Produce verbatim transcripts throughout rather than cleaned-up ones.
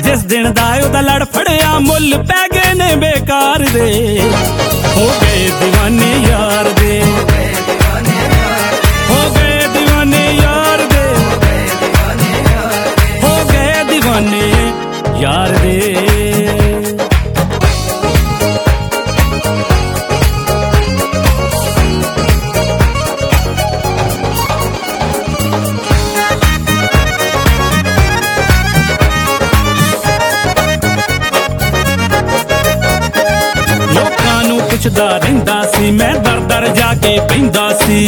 जिस दिन दा ओदा लड़ फड़िया मुल पै गए ने बेकार दे, हो गए दीवाने यार दे, हो गए दीवाने यार दे, हो गए दीवाने यार दे। पुछदा रहिंदा सी मैं दर दर जाके बहिंदा सी,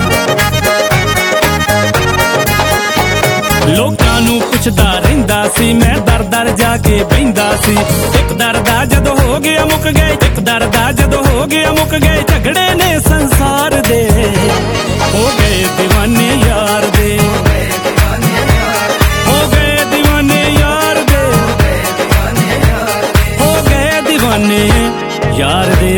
लोकां नूं पुछदा रहिंदा सी मैं दर दर जाके बहिंदा सी। एक दर दा जदों हो गया मुक गए, एक दर दा जदों हो गया मुक गए, झगड़े ने संसार दे, हो गए दीवाने यार दे, हो गए दीवाने यार दे, हो गए दीवाने यार दे।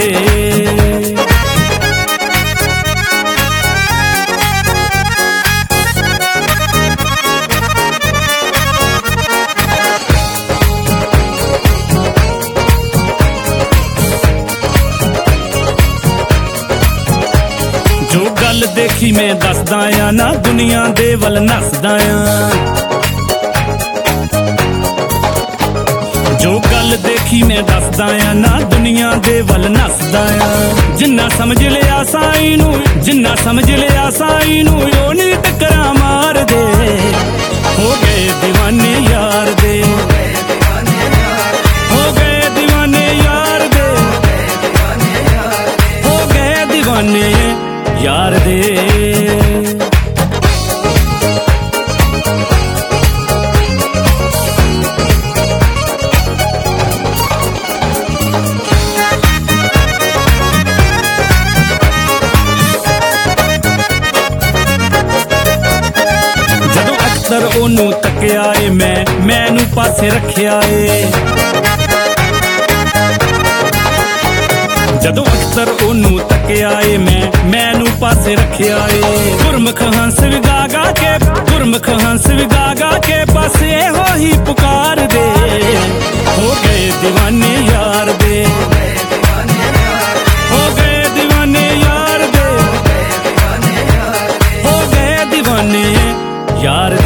जो गल देखी मैं दसदा आ ना दुनिया दे वल नसदा आ, जो गल देखी मैं दसदा आ ना दुनिया दे वल नसदा आ। जिन्ना समझ लिया साई नू, जिन्ना समझ लिया साई नू ओ नी टकरा मार दे, हो गए दीवाने यार दे, हो गए दीवाने यार दे, हो गए दीवाने यार दे। जदों अक्सर ओनू तकिया ए मैं मैनू पासे रखिया ए, जदों अक्सर ओनू तकिया ए मैं मैनू पासे रखिया ए। गुरमुख हंस विगा गा के, गुरमुख हंस विगा गा के पासे हो ही पुकार दे, हो गए दीवाने यार दे, हो गए दीवाने यार दे, हो गए दीवाने यार दे।